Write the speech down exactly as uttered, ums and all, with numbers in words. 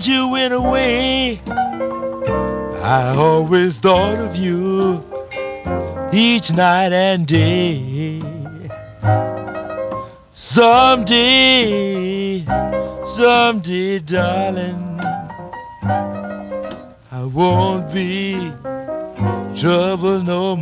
since you went away, I always thought of you each night and day. Someday, someday, darling, I won't be trouble no more.